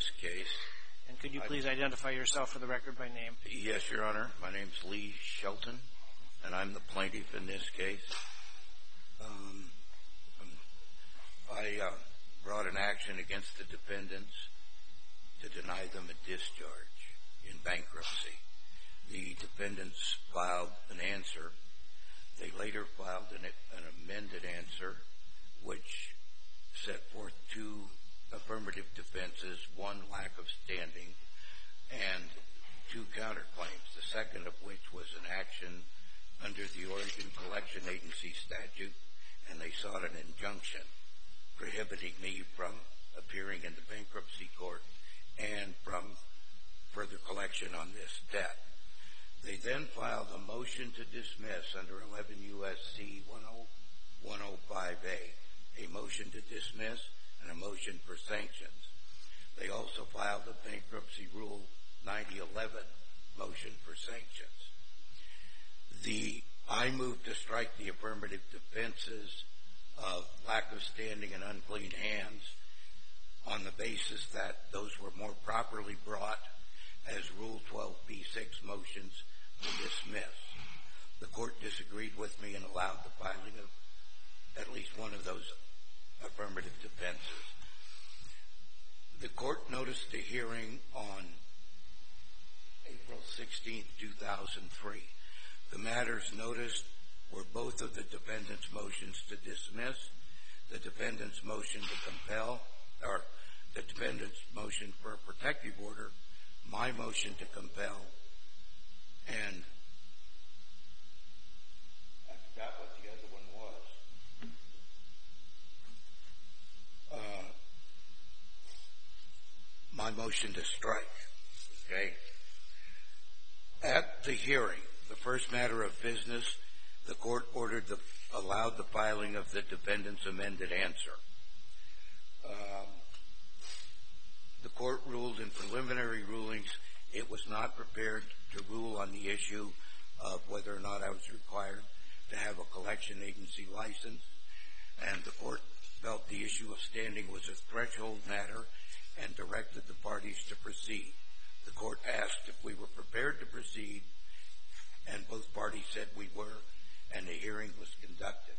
this case. And could you please identify yourself for the record by name? Yes, Your Honor. My name's Lee Shelton, and I'm the plaintiff in this case. I brought an action against the defendants to deny them a discharge in bankruptcy. The defendants filed an answer. They later filed an amended answer, which set forth two affirmative defenses, one lack of standing, and two counterclaims, the second of which was an action under the Oregon Collection Agency statute, and they sought an injunction prohibiting me from appearing in the bankruptcy court and from further collection on this debt. They then filed a motion to dismiss under 11 U.S.C. 105A, a motion to dismiss and a motion for sanctions. They also filed a Bankruptcy Rule 9011 motion for sanctions. I moved to strike the affirmative defenses of lack of standing and unclean hands on the basis that those were more properly brought as Rule 12b-6 motions to dismiss. The court disagreed with me and allowed the filing of at least one of those affirmative defenses. The court noticed a hearing on April 16, 2003. The matters noticed were both of the defendants' motions to dismiss, the defendants' motion to compel, or the defendants' motion for a protective order, my motion to compel, and I forgot what the other one was. My motion to strike, okay? At the hearing, the first matter of business, the court allowed the filing of the defendant's amended answer. The court ruled in preliminary rulings it was not prepared to rule on the issue of whether or not I was required to have a collection agency license, and the court felt the issue of standing was a threshold matter and directed the parties to proceed. The court asked if we were prepared to proceed, and both parties said we were, and the hearing was conducted.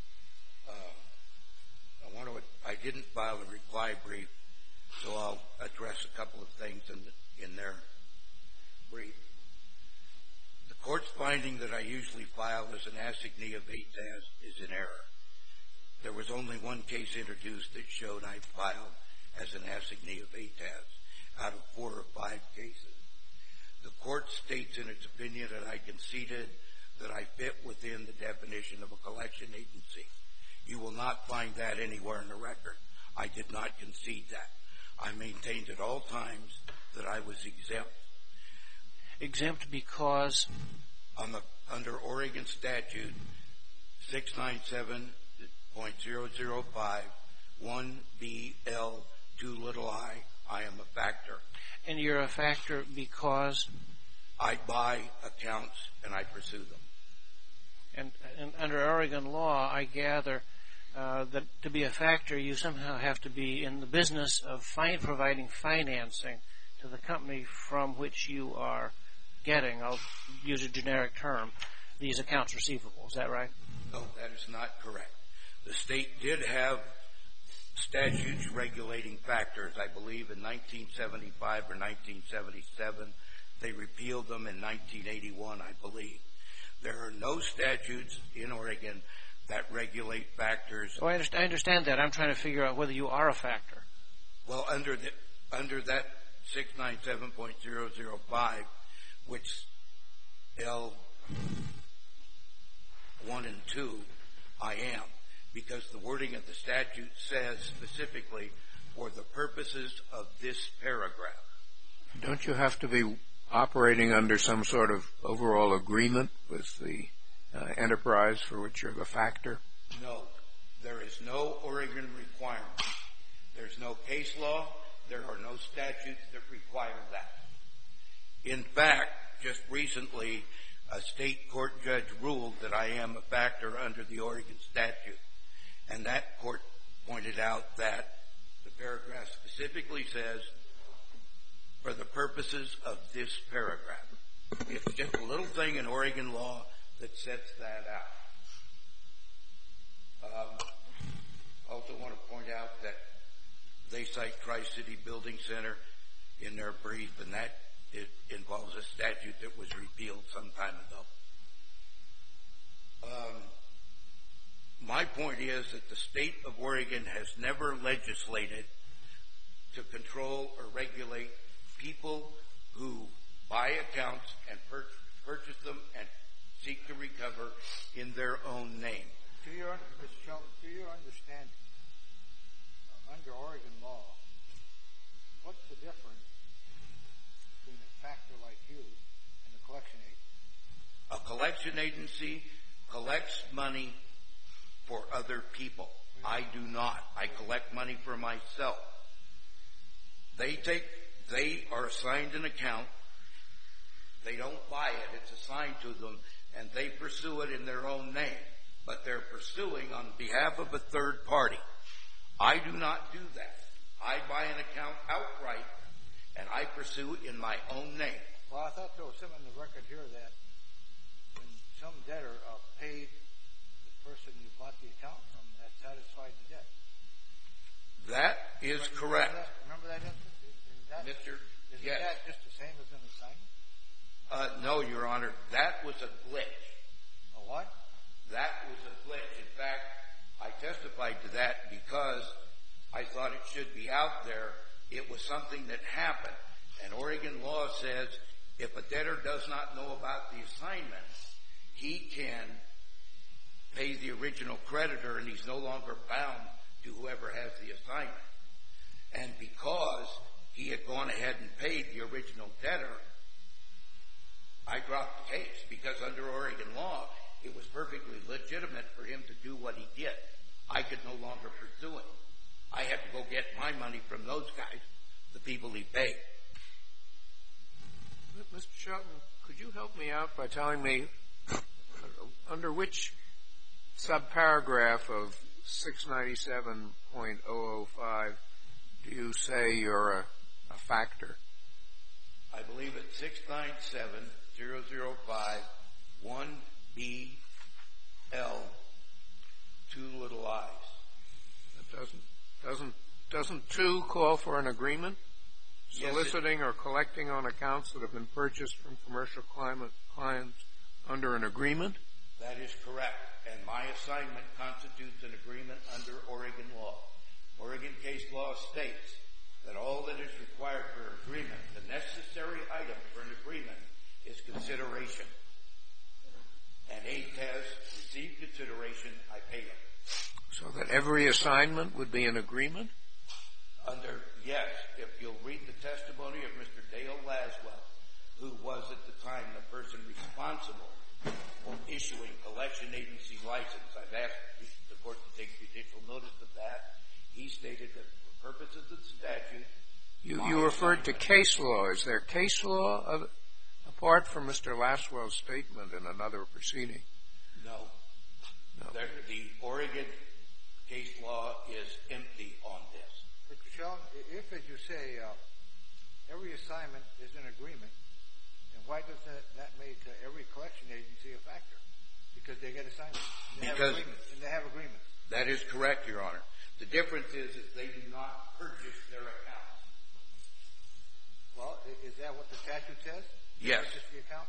I didn't file a reply brief, so I'll address a couple of things in their brief. The court's finding that I usually file as an assignee of ATAS is in error. There was only one case introduced that showed I filed as an assignee of ATAS out of 4 or 5 cases. The court states in its opinion that I conceded that I fit within the definition of a collection agency. You will not find that anywhere in the record. I did not concede that. I maintained at all times that I was exempt. Exempt because? Under Oregon statute 697.005 1BL2i, I am a factor. And you're a factor because? I buy accounts and I pursue them. And under Oregon law, I gather that to be a factor, you somehow have to be in the business of providing financing to the company from which you are getting, I'll use a generic term, these accounts receivable. Is that right? No, that is not correct. The state did have statutes regulating factors, I believe, in 1975 or 1977. They repealed them in 1981, I believe. There are no statutes in Oregon that regulate factors. Oh, I understand that. I'm trying to figure out whether you are a factor. Well, under that 697.005, which L1 and 2, I am, because the wording of the statute says specifically for the purposes of this paragraph. Don't you have to be operating under some sort of overall agreement with the enterprise for which you're the factor? No. There is no Oregon requirement. There's no case law. There are no statutes that require that. In fact, just recently, a state court judge ruled that I am a factor under the Oregon statute. And that court pointed out that the paragraph specifically says, for the purposes of this paragraph. It's just a little thing in Oregon law that sets that out. I also want to point out that they cite Tri-City Building Center in their brief, and that it involves a statute that was repealed some time ago. My point is that the state of Oregon has never legislated to control or regulate people who buy accounts and purchase them and seek to recover in their own name. Mr. Sheldon, to your understanding, under Oregon law, what's the difference between a factor like you and a collection agency? A collection agency collects money for other people. I do not. I collect money for myself. They are assigned an account. They don't buy it. It's assigned to them, and they pursue it in their own name. But they're pursuing on behalf of a third party. I do not do that. I buy an account outright, and I pursue it in my own name. Well, I thought there was something in the record here that when some debtor paid the person you bought the account from, that satisfied the debt. That is correct. Remember that instance? Is that just the same as an assignment? No, Your Honor. That was a glitch. A what? That was a glitch. In fact, I testified to that because I thought it should be out there. It was something that happened. And Oregon law says if a debtor does not know about the assignment, he can pay the original creditor, and he's no longer bound to whoever has the assignment. And because he had gone ahead and paid the original debtor, I dropped the case because under Oregon law, it was perfectly legitimate for him to do what he did. I could no longer pursue him. I had to go get my money from those guys, the people he paid. Mr. Shelton, could you help me out by telling me under which subparagraph of 697.005 do you say you're a factor? I believe it's 697.005 1BL 2 little i's. That doesn't 2 call for an agreement? Yes, soliciting or collecting on accounts that have been purchased from commercial clients under an agreement? That is correct. And my assignment constitutes an agreement under Oregon law. Oregon case law states that all that is required for agreement, the necessary item for an agreement, is consideration. And has received consideration, I pay it. So that every assignment would be an agreement? Yes, if you'll read the testimony of Mr. Dale Laswell, who was at the time the person responsible for issuing collection agency license. I've asked the court to take judicial notice of that. He stated that for purposes of the statute... You referred to case law. Is there case law apart from Mr. Laswell's statement in another proceeding? No. The Oregon case law is empty on this. Mr. Sheldon, if, as you say, every assignment is an agreement, then why does that make every collection agency a factor? Because they get assignments. And they have agreements. That is correct, Your Honor. The difference is they do not purchase their accounts. Well, is that what the statute says? Yes. Purchase the account?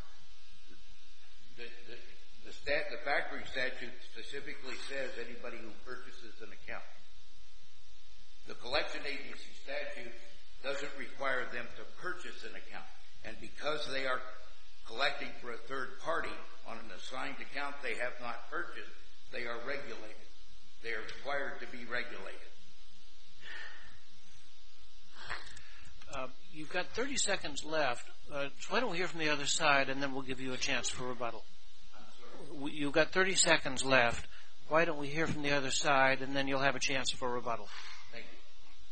The factory statute specifically says anybody who purchases an account. The collection agency statute doesn't require them to purchase an account. And because they are collecting for a third party on an assigned account they have not purchased, they are regulated. They are required to be regulated. You've got 30 seconds left. Why don't we hear from the other side, and then we'll give you a chance for rebuttal. You've got 30 seconds left. Why don't we hear from the other side, and then you'll have a chance for rebuttal. Thank you.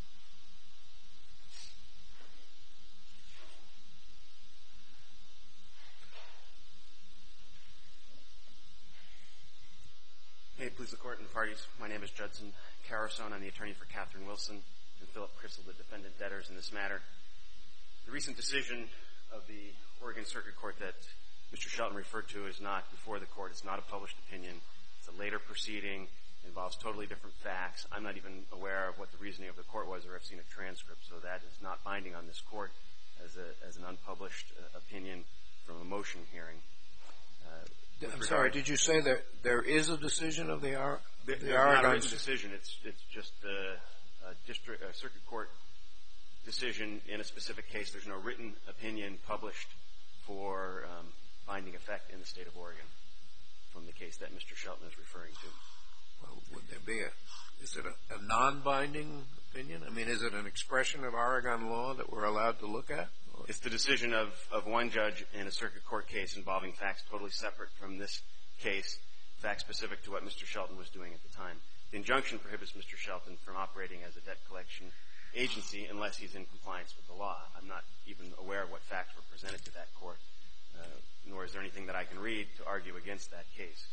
May it please the Court and the parties, my name is Judson Carasone. I'm the attorney for Catherine Wilson and Philip Crystal, the defendant debtors in this matter. The recent decision of the Oregon Circuit Court that Mr. Shelton referred to is not before the court. It's not a published opinion. It's a later proceeding. It involves totally different facts. I'm not even aware of what the reasoning of the court was, or I've seen a transcript, so that is not binding on this court as an unpublished opinion from a motion hearing. I'm sorry, did you say that there is a decision of the Oregon? There's not a written decision. It's just a circuit court decision in a specific case. There's no written opinion published for binding effect in the state of Oregon from the case that Mr. Shelton is referring to. Well, would there be is it a non-binding opinion? I mean, is it an expression of Oregon law that we're allowed to look at? It's the decision of one judge in a circuit court case involving facts totally separate from this case, facts specific to what Mr. Shelton was doing at the time. The injunction prohibits Mr. Shelton from operating as a debt collection agency unless he's in compliance with the law. I'm not even aware of what facts were presented to that court, nor is there anything that I can read to argue against that case.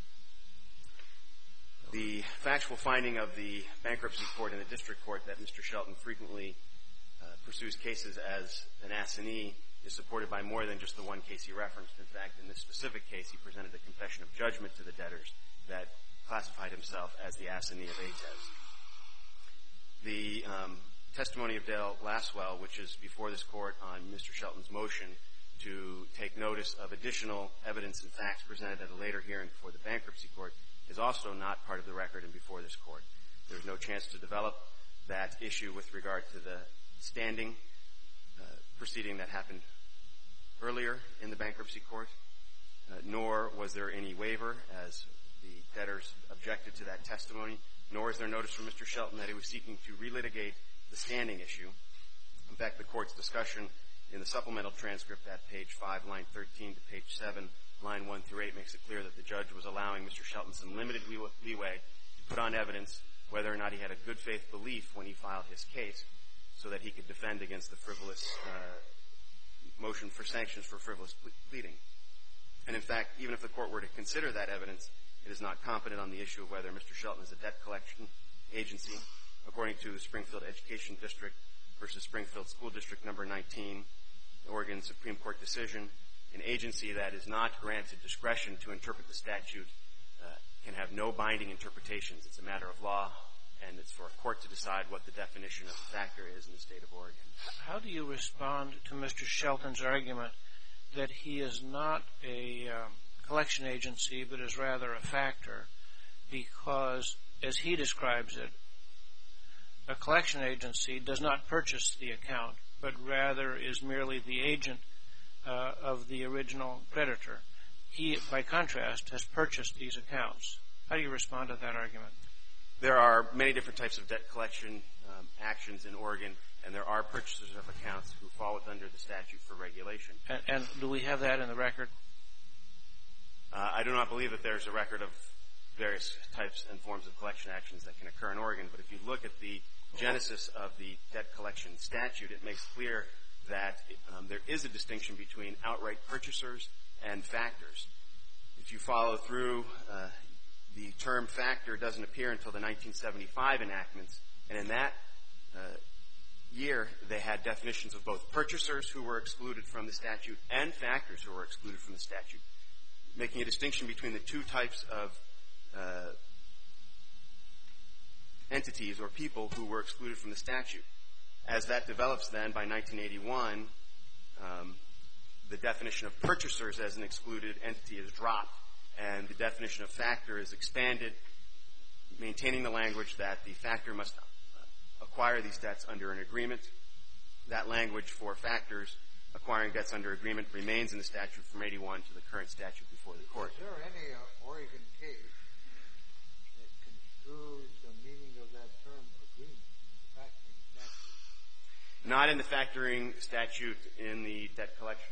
The factual finding of the bankruptcy court and the district court that Mr. Shelton frequently pursues cases as an assignee is supported by more than just the one case he referenced. In fact, in this specific case, he presented a confession of judgment to the debtors that classified himself as the assignee of ATES. The testimony of Dale Laswell, which is before this court on Mr. Shelton's motion to take notice of additional evidence and facts presented at a later hearing before the bankruptcy court, is also not part of the record and before this court. There's no chance to develop that issue with regard to the standing proceeding that happened earlier in the bankruptcy court, nor was there any waiver as the debtors objected to that testimony, nor is there notice from Mr. Shelton that he was seeking to relitigate the standing issue. In fact, the court's discussion in the supplemental transcript at page 5, line 13 to page 7, line 1 through 8 makes it clear that the judge was allowing Mr. Shelton some limited leeway to put on evidence whether or not he had a good faith belief when he filed his case so that he could defend against the frivolous motion for sanctions for frivolous pleading. And in fact, even if the court were to consider that evidence, it is not competent on the issue of whether Mr. Shelton is a debt collection agency. According to the Springfield Education District versus Springfield School District number 19, the Oregon Supreme Court decision, an agency that is not granted discretion to interpret the statute can have no binding interpretations. It's a matter of law, and it's for a court to decide what the definition of a factor is in the state of Oregon. How do you respond to Mr. Shelton's argument that he is not a collection agency but is rather a factor because, as he describes it, a collection agency does not purchase the account but rather is merely the agent of the original creditor? He, by contrast, has purchased these accounts. How do you respond to that argument? There are many different types of debt collection actions in Oregon, and there are purchasers of accounts who fall under the statute for regulation. And do we have that in the record? I do not believe that there's a record of various types and forms of collection actions that can occur in Oregon, but if you look at the genesis of the debt collection statute, it makes clear that there is a distinction between outright purchasers and factors. If you follow through, the term factor doesn't appear until the 1975 enactments, and in that year they had definitions of both purchasers who were excluded from the statute and factors who were excluded from the statute, making a distinction between the two types of entities or people who were excluded from the statute. As that develops then, by 1981, the definition of purchasers as an excluded entity is dropped, and the definition of factor is expanded, maintaining the language that the factor must acquire these debts under an agreement. That language for factors acquiring debts under agreement remains in the statute from 81 to the current statute before the court. Is there any Oregon case that construes the meaning of that term agreement in the factoring statute? Not in the factoring statute in the Debt Collection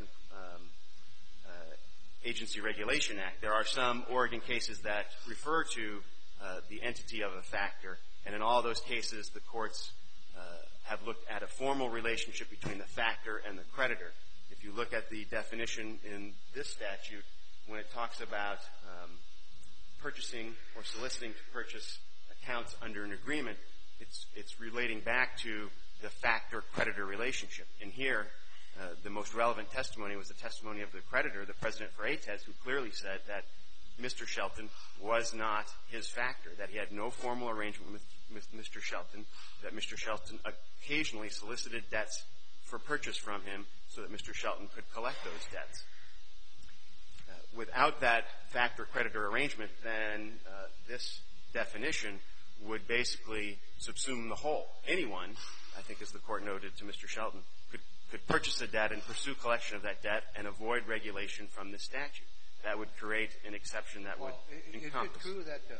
Agency Regulation Act. There are some Oregon cases that refer to the entity of a factor, and in all those cases the courts have looked at a formal relationship between the factor and the creditor. If you look at the definition in this statute, when it talks about purchasing or soliciting to purchase accounts under an agreement, it's relating back to the factor-creditor relationship. And here, the most relevant testimony was the testimony of the creditor, the president for ATES, who clearly said that Mr. Shelton was not his factor, that he had no formal arrangement with Mr. Shelton, that Mr. Shelton occasionally solicited debts for purchase from him so that Mr. Shelton could collect those debts. Without that factor-creditor arrangement, then this definition would basically subsume the whole. Anyone, I think as the Court noted to Mr. Shelton, could purchase a debt and pursue collection of that debt and avoid regulation from this statute. That would create an exception that would encompass. Is it true that the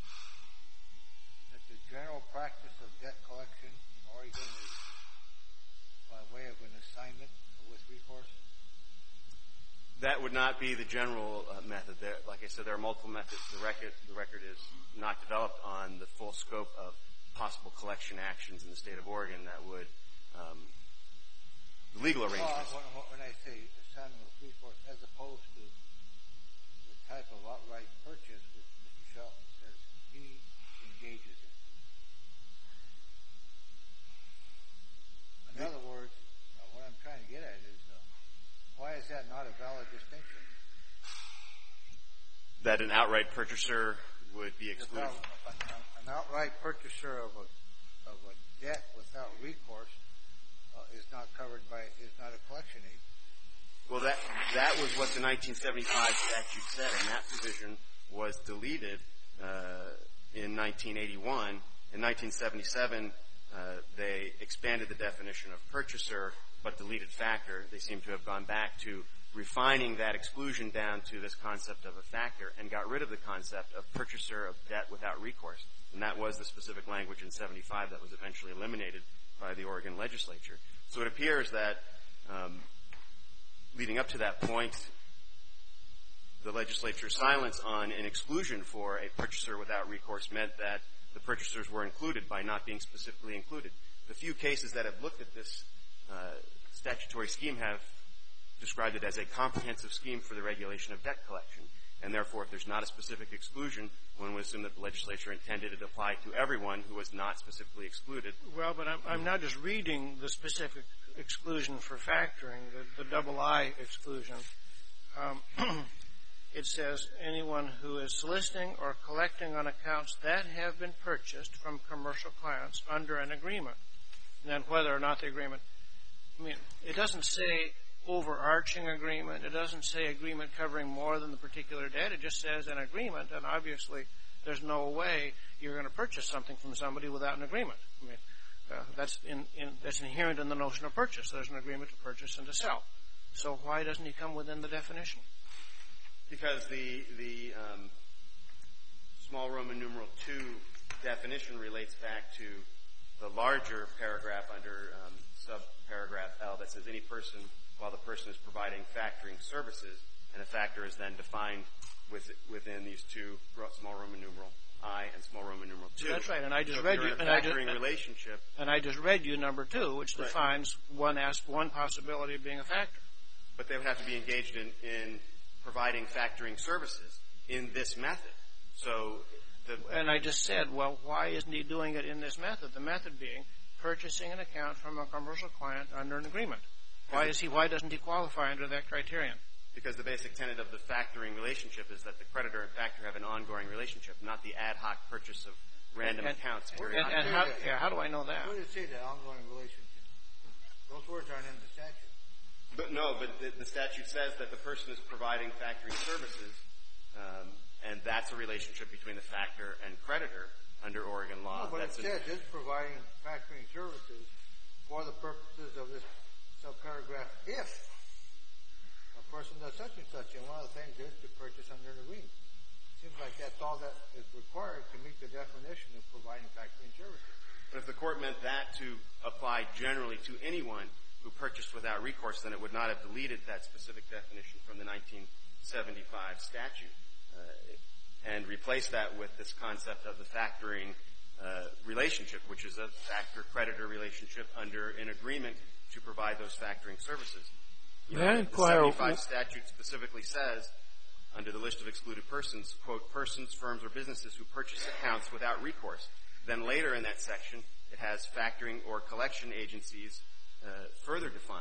general practice of debt collection in Oregon is by way of an assignment with recourse? That would not be the general method. Like I said, there are multiple methods. The record is not developed on the full scope of possible collection actions in the state of Oregon that would legal arrangements. When I say assignment with recourse, as opposed to the type of outright purchase which Mr. Shelton says he engages in. In other words, what I'm trying to get at is why is that not a valid distinction? That an outright purchaser would be excluded? An outright purchaser of a debt without recourse is not covered by, is not a collection aid. Well, that was what the 1975 statute said, and that provision was deleted in 1981. In 1977, they expanded the definition of purchaser but deleted factor. They seem to have gone back to refining that exclusion down to this concept of a factor and got rid of the concept of purchaser of debt without recourse. And that was the specific language in 75 that was eventually eliminated by the Oregon legislature. So it appears that leading up to that point, the legislature's silence on an exclusion for a purchaser without recourse meant that the purchasers were included by not being specifically included. The few cases that have looked at this statutory scheme have described it as a comprehensive scheme for the regulation of debt collection. And therefore, if there's not a specific exclusion, one would assume that the legislature intended it to apply to everyone who was not specifically excluded. Well, but I'm now just reading the specific exclusion for factoring, the double I exclusion. It says anyone who is soliciting or collecting on accounts that have been purchased from commercial clients under an agreement. And then whether or not the agreement, I mean, it doesn't say overarching agreement. It doesn't say agreement covering more than the particular debt. It just says an agreement, and obviously there's no way you're going to purchase something from somebody without an agreement. I mean, that's inherent in the notion of purchase. There's an agreement to purchase and to sell. So why doesn't he come within the definition? Because the small Roman numeral 2 definition relates back to the larger paragraph under subparagraph L that says any person, while the person is providing factoring services, and a factor is then defined within these two small Roman numeral I and small Roman numeral 2. That's right, and I just read you relationship. And I just read you number 2, which defines one possibility of being a factor. But they would have to be engaged in providing factoring services in this method. And I just said, well, why isn't he doing it in this method? The method being purchasing an account from a commercial client under an agreement. Why doesn't he qualify under that criterion? Because the basic tenet of the factoring relationship is that the creditor and factor have an ongoing relationship, not the ad hoc purchase of random accounts. And how do I know that? What does it say, the ongoing relationship? Those words aren't in the statute. But the statute says that the person is providing factoring services, and that's a relationship between the factor and creditor under Oregon law. No, but it says it's providing factoring services for the purposes of this subparagraph if a person does such and such, and one of the things is to purchase under an agreement. It seems like that's all that is required to meet the definition of providing factoring services. But if the court meant that to apply generally to anyone who purchased without recourse, then it would not have deleted that specific definition from the 1975 statute and replaced that with this concept of the factoring relationship, which is a factor-creditor relationship under an agreement to provide those factoring services. The 75 statute specifically says, under the list of excluded persons, quote, persons, firms, or businesses who purchase accounts without recourse. Then later in that section, it has factoring or collection agencies further defined.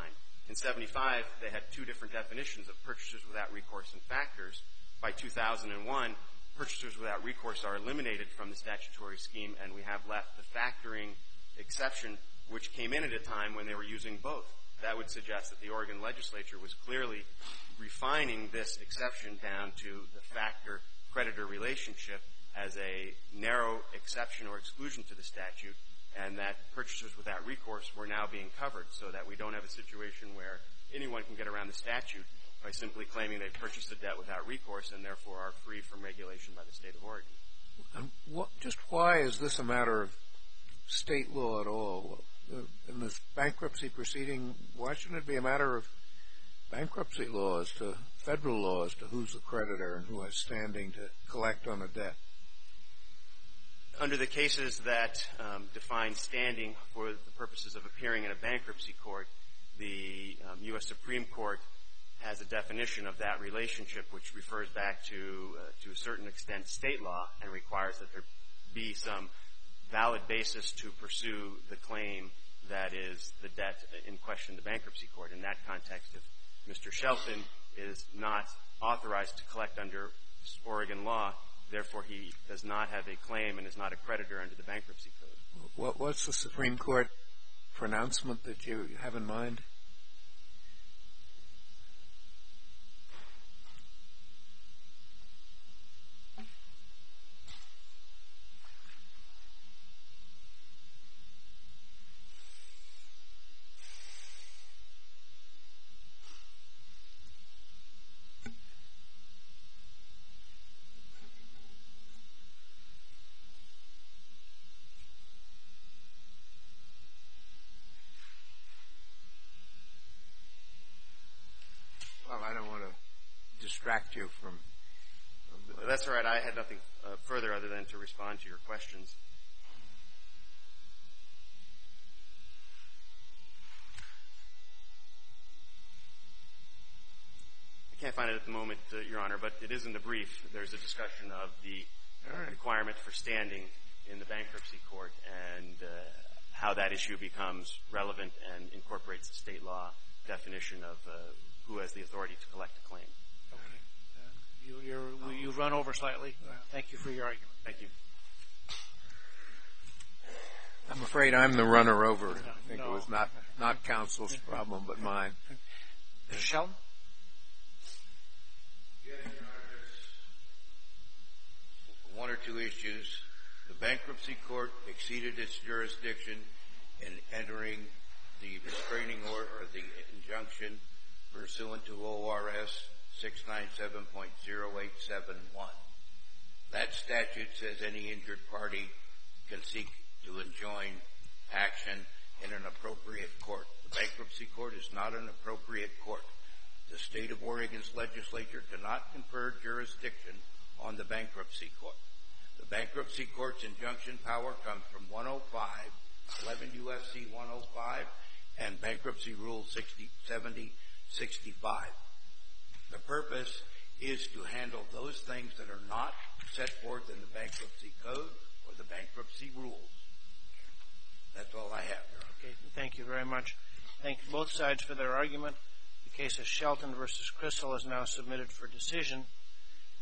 In 75, they had two different definitions of purchasers without recourse and factors. By 2001, purchasers without recourse are eliminated from the statutory scheme, and we have left the factoring exception, which came in at a time when they were using both. That would suggest that the Oregon legislature was clearly refining this exception down to the factor-creditor relationship as a narrow exception or exclusion to the statute, and that purchasers without recourse were now being covered, so that we don't have a situation where anyone can get around the statute by simply claiming they purchased a debt without recourse and therefore are free from regulation by the state of Oregon. Just why is this a matter of state law at all? In this bankruptcy proceeding, why shouldn't it be a matter of bankruptcy law as to federal law as to who's the creditor and who has standing to collect on a debt? Under the cases that define standing for the purposes of appearing in a bankruptcy court, the U.S. Supreme Court has a definition of that relationship which refers back to a certain extent state law and requires that there be some valid basis to pursue the claim that is the debt in question in the bankruptcy court. In that context, if Mr. Shelton is not authorized to collect under Oregon law, therefore he does not have a claim and is not a creditor under the bankruptcy code. What's the Supreme Court pronouncement that you have in mind? Distract you from That's all right. I had nothing further other than to respond to your questions. I can't find it at the moment, Your Honor, but it is in the brief. There's a discussion of the requirement for standing in the bankruptcy court and how that issue becomes relevant and incorporates the state law definition of who has the authority to collect a claim. You've run over slightly. Thank you for your argument. Thank you. I'm afraid I'm the runner-over. I think it was not counsel's problem, but mine. Mr. Shelton? Yes, Your Honor, there's one or two issues. The bankruptcy court exceeded its jurisdiction in entering the restraining order or the injunction pursuant to ORS 697.0871. That statute says any injured party can seek to enjoin action in an appropriate court. The bankruptcy court is not an appropriate court. The state of Oregon's legislature cannot confer jurisdiction on the bankruptcy court. The bankruptcy court's injunction power comes from 105, 11 U.S.C. 105, and Bankruptcy Rule 7065. The purpose is to handle those things that are not set forth in the bankruptcy code or the bankruptcy rules. That's all I have, Your Honor. Okay, thank you very much. Thank both sides for their argument. The case of Shelton v. Crystal is now submitted for decision.